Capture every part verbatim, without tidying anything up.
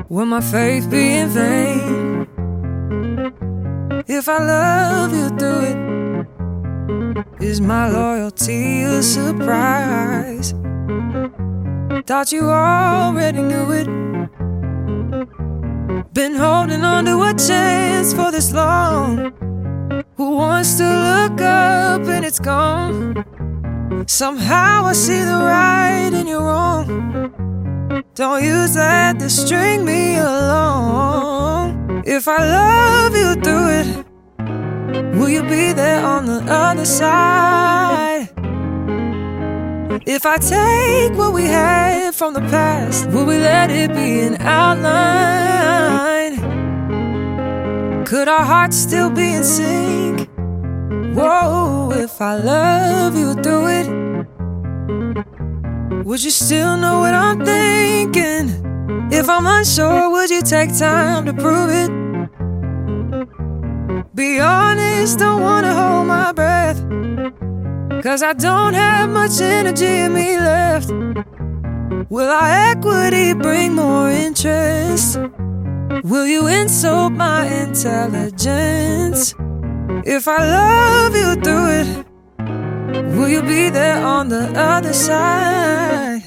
Will my faith be in vain if I love you through it? Is my loyalty a surprise? Thought you already knew it. Been holding on to a chance for this long. Who wants to look up and it's gone? Somehow I see the right and you're wrong. Don't use that to string me along. If I love you through it, will you be there on the other side? If I take what we had from the past, will we let it be an outline? Could our hearts still be in sync? Whoa, if I love you through it, would you still know what I'm thinking? If I'm unsure, would you take time to prove it? Be honest, don't wanna hold my breath, 'cause I don't have much energy in me left. Will our equity bring more interest? Will you insult my intelligence? If I love you through it, will you be there on the other side?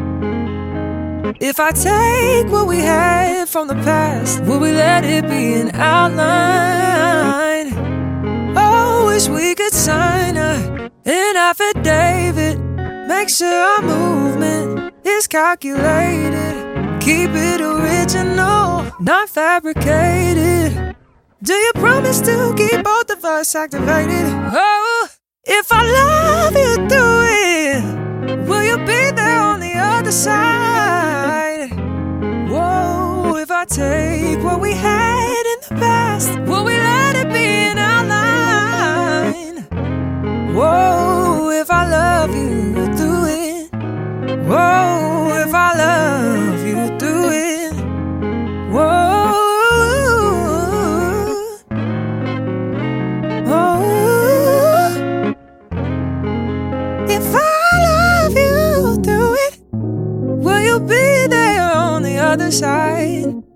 If I take what we had from the past, will we let it be an outline? Oh, wish we could sign a, an affidavit. Make sure our movement is calculated. Keep it original, not fabricated. Do you promise to keep both of us activated? Oh, if I love you through it, will you be there on the other side? Whoa, if I take what we had in the past, will we let it be an outline? Whoa, if I love you through it. Whoa, if I love you through it. Whoa. If I love you through it, will you be there on the other side?